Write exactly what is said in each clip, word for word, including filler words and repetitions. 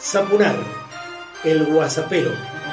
Zapunar, el guasapero.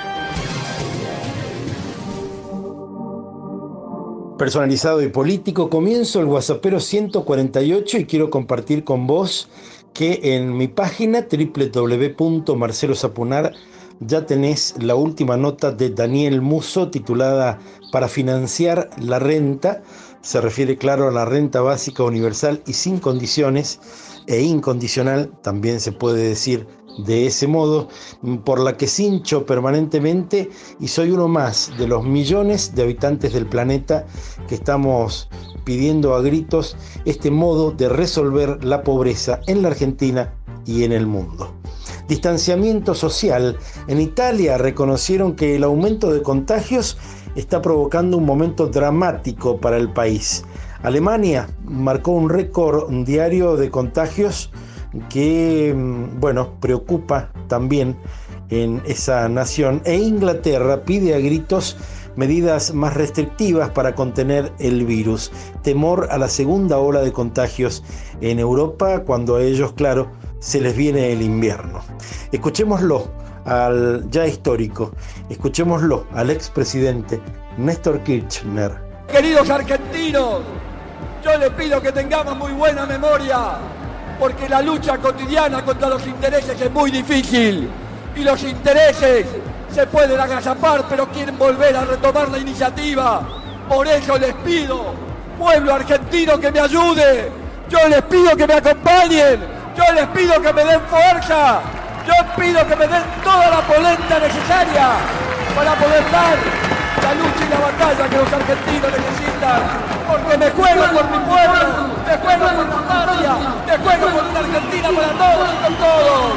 Personalizado y político, comienzo el guasapero ciento cuarenta y ocho y quiero compartir con vos que en mi página doble u doble u doble u punto marcelo zapunar ya tenés la última nota de Daniel Musso titulada Para financiar la renta. Se refiere, claro, a la renta básica universal y sin condiciones e incondicional, también se puede decir de ese modo, por la que cincho permanentemente y soy uno más de los millones de habitantes del planeta que estamos pidiendo a gritos este modo de resolver la pobreza en la Argentina y en el mundo. Distanciamiento social. En Italia reconocieron que el aumento de contagios está provocando un momento dramático para el país. Alemania marcó un récord diario de contagios que, bueno, preocupa también en esa nación. E Inglaterra pide a gritos medidas más restrictivas para contener el virus. Temor a la segunda ola de contagios en Europa cuando a ellos, claro, se les viene el invierno. Escuchémoslo al ya histórico, escuchémoslo al expresidente Néstor Kirchner. Queridos argentinos, yo les pido que tengamos muy buena memoria, porque la lucha cotidiana contra los intereses es muy difícil y los intereses se pueden agazapar, pero quieren volver a retomar la iniciativa. Por eso les pido, pueblo argentino, que me ayude. Yo les pido que me acompañen. Yo les pido que me den fuerza. Yo pido que me den toda la polenta necesaria para poder dar la lucha y la batalla que los argentinos necesitan. Porque me juego por mi pueblo, me juego por mi patria, me juego por una Argentina para todos y con todos.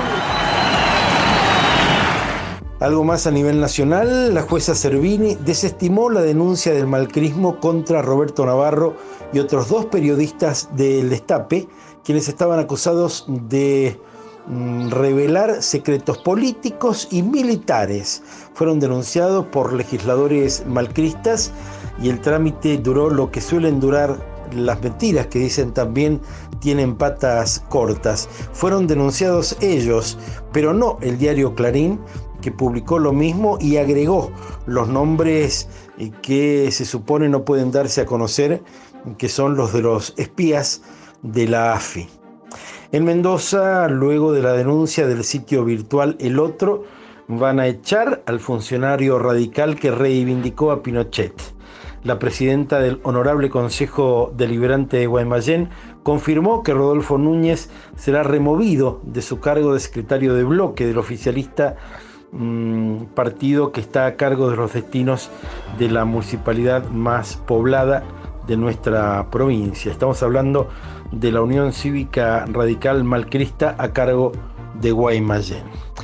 Algo más a nivel nacional, la jueza Servini desestimó la denuncia del malcrismo contra Roberto Navarro y otros dos periodistas del Destape, quienes estaban acusados de mm, revelar secretos políticos y militares. Fueron denunciados por legisladores malcristas y el trámite duró lo que suelen durar las mentiras, que dicen también tienen patas cortas. Fueron denunciados ellos, pero no el diario Clarín, que publicó lo mismo y agregó los nombres que se supone no pueden darse a conocer, que son los de los espías de la A F I. En Mendoza, luego de la denuncia del sitio virtual El Otro, van a echar al funcionario radical que reivindicó a Pinochet. La presidenta del Honorable Consejo Deliberante de Guaymallén confirmó que Rodolfo Núñez será removido de su cargo de secretario de bloque del oficialista mmm, partido que está a cargo de los destinos de la municipalidad más poblada de nuestra provincia. Estamos hablando de la Unión Cívica Radical Malcrista a cargo de Guaymallén.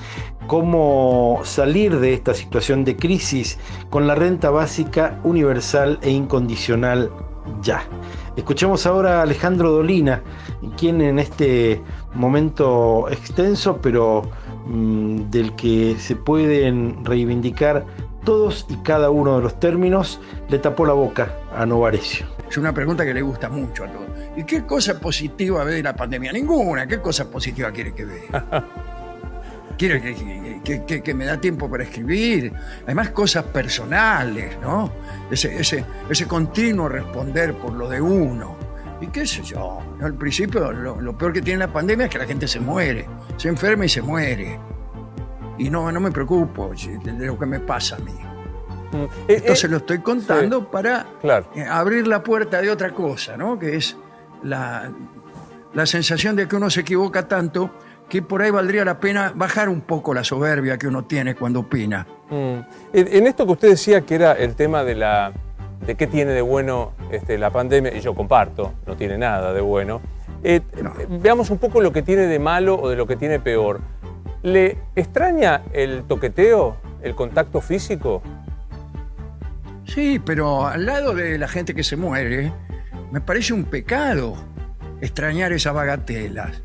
¿Cómo salir de esta situación de crisis con la renta básica universal e incondicional ya? Escuchemos ahora a Alejandro Dolina, quien en este momento extenso, pero mmm, del que se pueden reivindicar todos y cada uno de los términos, le tapó la boca a Novarecio. Es una pregunta que le gusta mucho a todos. ¿Y qué cosa positiva ve de la pandemia? Ninguna. ¿Qué cosa positiva quiere que vea? Quiere que, que, que, que me da tiempo para escribir. Además, cosas personales, ¿no? Ese, ese, ese continuo responder por lo de uno. Y qué sé yo. Al principio, lo, lo peor que tiene la pandemia es que la gente se muere. Se enferma y se muere. Y no, no me preocupo de lo que me pasa a mí. Mm. Esto eh, se lo estoy contando sí, para claro. abrir la puerta de otra cosa, ¿no? Que es la, la sensación de que uno se equivoca tanto que por ahí valdría la pena bajar un poco la soberbia que uno tiene cuando opina. Mm. En esto que usted decía que era el tema de la de qué tiene de bueno este, la pandemia, y yo comparto, no tiene nada de bueno, eh, no. veamos un poco lo que tiene de malo o de lo que tiene peor. ¿Le extraña el toqueteo, el contacto físico? Sí, pero al lado de la gente que se muere, me parece un pecado extrañar esas bagatelas.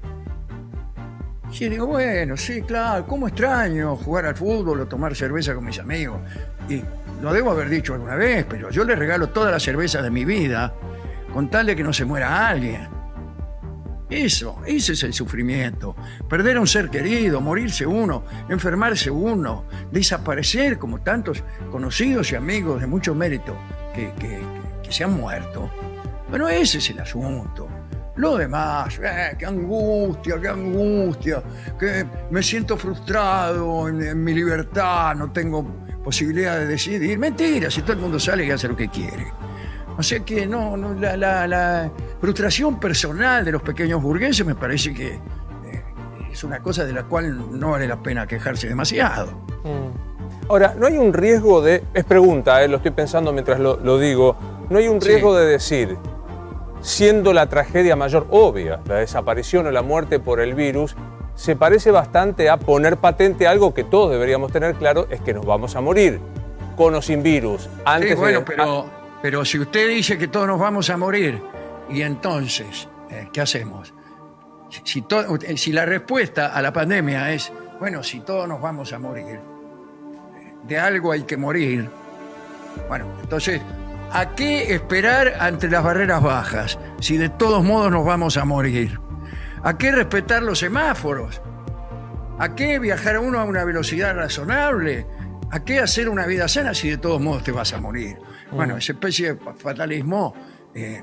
Sí, digo, bueno, sí, claro, ¿cómo extraño jugar al fútbol o tomar cerveza con mis amigos? Y lo debo haber dicho alguna vez, pero yo les regalo todas las cervezas de mi vida con tal de que no se muera alguien. Eso, ese es el sufrimiento. Perder a un ser querido, morirse uno, enfermarse uno, desaparecer como tantos conocidos y amigos de mucho mérito que, que, que se han muerto. Bueno, ese es el asunto. Lo demás, eh, qué angustia, qué angustia, que me siento frustrado en, en mi libertad, no tengo posibilidad de decidir. Mentira, si todo el mundo sale y hace lo que quiere. O sea que no, no la, la, la frustración personal de los pequeños burgueses me parece que eh, es una cosa de la cual no vale la pena quejarse demasiado. Mm. Ahora, ¿no hay un riesgo de, es pregunta, eh, lo estoy pensando mientras lo, lo digo, ¿no hay un riesgo sí. de decir, siendo la tragedia mayor obvia, la desaparición o la muerte por el virus, se parece bastante a poner patente algo que todos deberíamos tener claro, es que nos vamos a morir, con o sin virus? Antes sí, bueno, de... pero... Pero si usted dice que todos nos vamos a morir, y entonces, eh, ¿qué hacemos? Si, si, to, si la respuesta a la pandemia es, bueno, si todos nos vamos a morir, de algo hay que morir, bueno, entonces, ¿a qué esperar ante las barreras bajas si de todos modos nos vamos a morir? ¿A qué respetar los semáforos? ¿A qué viajar uno a una velocidad razonable? ¿A qué hacer una vida sana si de todos modos te vas a morir? Bueno, esa especie de fatalismo eh,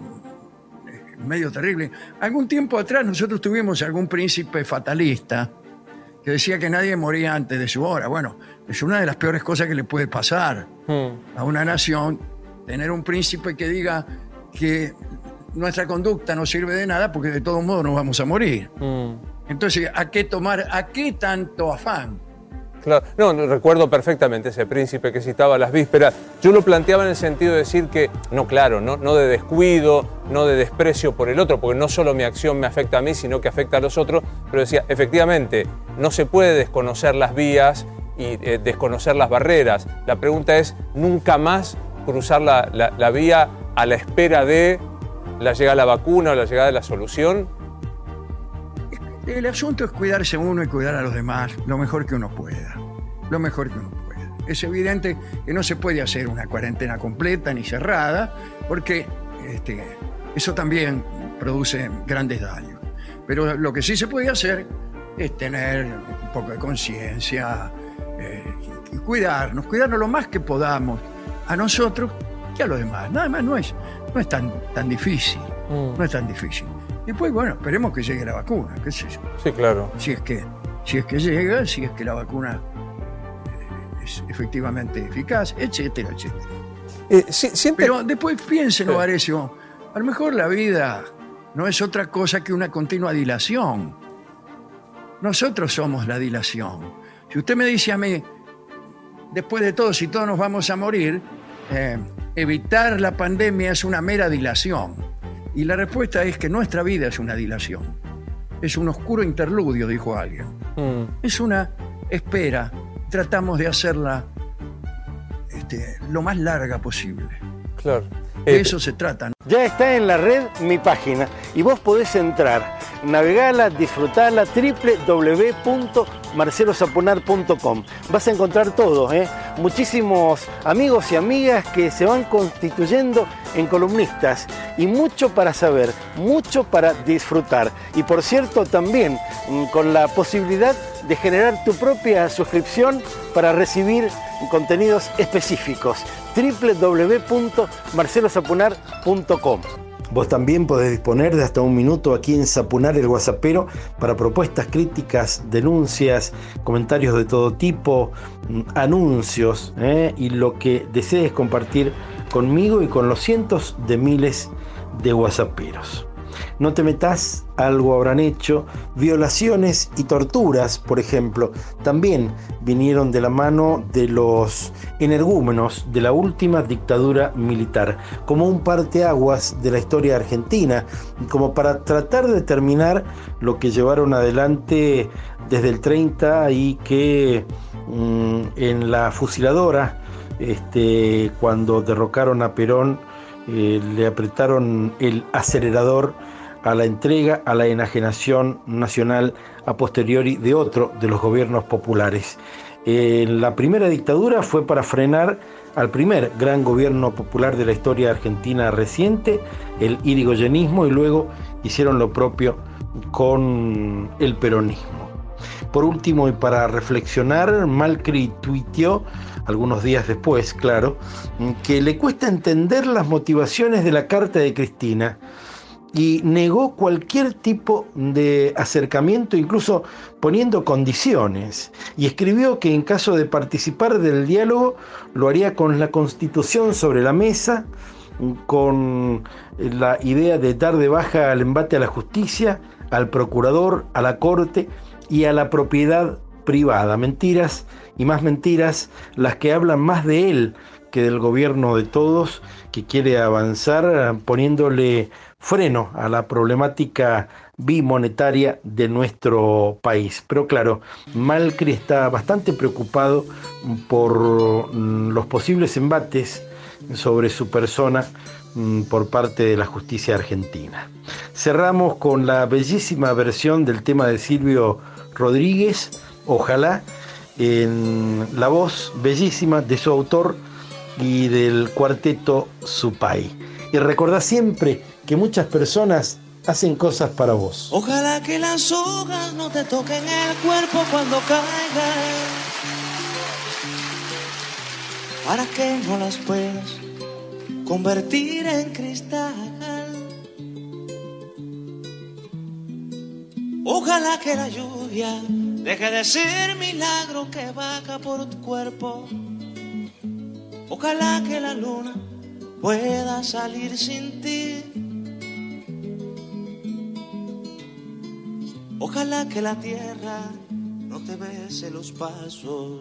medio terrible. Algún tiempo atrás nosotros tuvimos algún príncipe fatalista que decía que nadie moría antes de su hora. Bueno, es una de las peores cosas que le puede pasar mm. a una nación, tener un príncipe que diga que nuestra conducta no sirve de nada porque de todos modos nos vamos a morir. Mm. Entonces, ¿a qué tomar, a qué tanto afán? Claro. No, recuerdo perfectamente ese príncipe que citaba las vísperas. Yo lo planteaba en el sentido de decir que, no, claro, no, no de descuido, no de desprecio por el otro, porque no solo mi acción me afecta a mí, sino que afecta a los otros, pero decía, efectivamente, no se puede desconocer las vías y eh, desconocer las barreras. La pregunta es, ¿nunca más cruzar la, la, la vía a la espera de la llegada de la vacuna o la llegada de la solución? El asunto es cuidarse uno y cuidar a los demás lo mejor que uno pueda. Lo mejor que uno pueda. Es evidente que no se puede hacer una cuarentena completa ni cerrada, porque este, eso también produce grandes daños. Pero lo que sí se puede hacer es tener un poco de conciencia eh, y cuidarnos, cuidarnos lo más que podamos a nosotros que a los demás. Nada más no es, no es tan, tan difícil. Mm. No es tan difícil. Después, bueno, esperemos que llegue la vacuna, qué sé yo. Sí, claro. Si es que, si es que llega, si es que la vacuna eh, es efectivamente eficaz, etcétera, etcétera. Eh, sí, siempre... Pero después piénsenlo, Arecio, a lo mejor la vida no es otra cosa que una continua dilación. Nosotros somos la dilación. Si usted me dice a mí, después de todo, si todos nos vamos a morir, eh, evitar la pandemia es una mera dilación. Y la respuesta es que nuestra vida es una dilación. Es un oscuro interludio, dijo alguien. Mm. Es una espera. Tratamos de hacerla este, lo más larga posible. Claro. De eh, eso se trata, ¿no? Ya está en la red mi página y vos podés entrar, navegarla, disfrutarla, doble u doble u doble u punto marcelo sapunar punto com. Vas a encontrar todo, ¿eh? Muchísimos amigos y amigas que se van constituyendo en columnistas y mucho para saber, mucho para disfrutar. Y por cierto, también con la posibilidad de generar tu propia suscripción para recibir contenidos específicos. doble u doble u doble u punto marcelo sapunar punto com. Vos también podés disponer de hasta un minuto aquí en Sapunar el Guasapero para propuestas, críticas, denuncias, comentarios de todo tipo, anuncios ¿eh? y lo que desees compartir conmigo y con los cientos de miles de guasaperos. No te metas, algo habrán hecho. Violaciones y torturas, por ejemplo, también vinieron de la mano de los energúmenos de la última dictadura militar, como un parteaguas de la historia argentina, como para tratar de determinar lo que llevaron adelante desde el treinta y que mmm, en la fusiladora, este, cuando derrocaron a Perón, eh, le apretaron el acelerador a la entrega, a la enajenación nacional a posteriori de otro de los gobiernos populares. Eh, la primera dictadura fue para frenar al primer gran gobierno popular de la historia argentina reciente, el irigoyenismo, y luego hicieron lo propio con el peronismo. Por último, y para reflexionar, Macri tuiteó algunos días después, claro, que le cuesta entender las motivaciones de la carta de Cristina y negó cualquier tipo de acercamiento, incluso poniendo condiciones, y escribió que en caso de participar del diálogo lo haría con la Constitución sobre la mesa, con la idea de dar de baja al embate a la justicia, al procurador, a la corte y a la propiedad privada. Mentiras y más mentiras, las que hablan más de él que del gobierno de todos, que quiere avanzar poniéndole freno a la problemática bimonetaria de nuestro país. Pero claro, Macri está bastante preocupado por los posibles embates sobre su persona por parte de la justicia argentina. Cerramos con la bellísima versión del tema de Silvio Rodríguez, Ojalá, en la voz bellísima de su autor y del cuarteto Supay. Y recordá siempre que muchas personas hacen cosas para vos. Ojalá que las hojas no te toquen el cuerpo cuando caigan, para que no las puedas convertir en cristal. Ojalá que la lluvia deje de ser milagro que baja por tu cuerpo. Ojalá que la luna pueda salir sin ti. Ojalá que la tierra no te bese los pasos.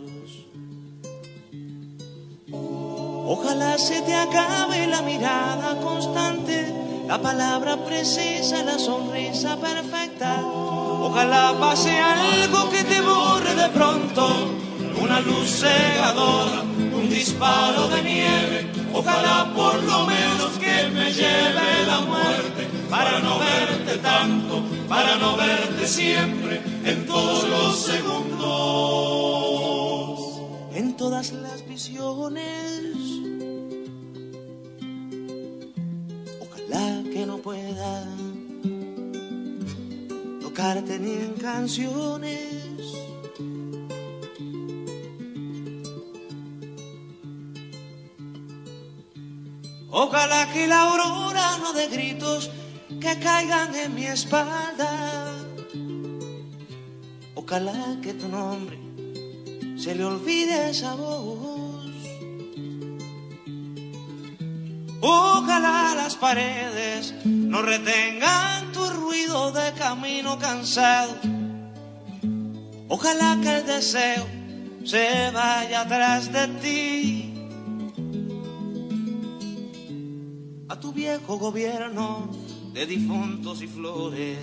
Ojalá se te acabe la mirada constante, la palabra precisa, la sonrisa perfecta. Ojalá pase algo que te borre de pronto, una luz cegadora, un disparo de nieve. Ojalá por lo menos que me lleve la muerte, para no verte tanto, para no verte siempre, en todos los segundos, en todas las visiones. Ojalá que no pueda tocarte ni en canciones. Ojalá que la aurora no dé gritos que caigan en mi espalda. Ojalá que tu nombre se le olvide esa voz. Ojalá las paredes no retengan tu ruido de camino cansado. Ojalá que el deseo se vaya atrás de ti. A tu viejo gobierno de difuntos y flores.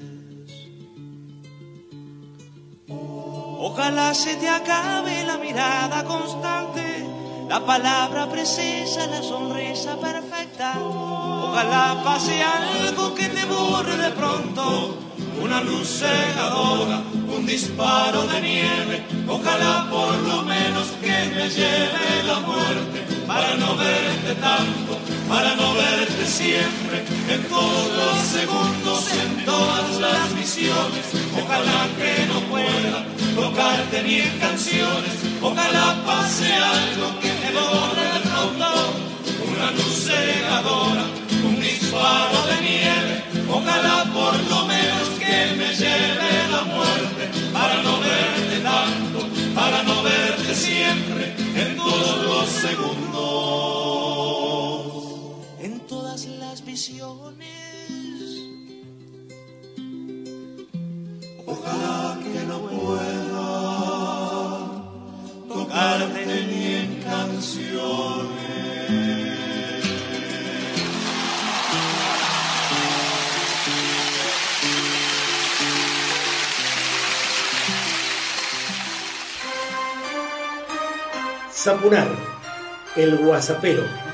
Ojalá se te acabe la mirada constante, la palabra precisa, la sonrisa perfecta. Ojalá pase algo que te borre de pronto, una luz cegadora, un disparo de nieve. Ojalá por lo menos que me lleve la muerte, para no verte tanto, para no verte siempre, en todos los segundos, en todas las visiones. Ojalá que no pueda tocarte ni en canciones. Ojalá pase algo que me borre de pronto, una luz cegadora, un disparo de nieve. Ojalá por lo menos que me lleve la muerte, para no verte tanto, para no verte siempre, en todos los segundos, en todas las visiones. Ojalá que no pueda tocarte ni en canciones. Zapunar, el guasapero.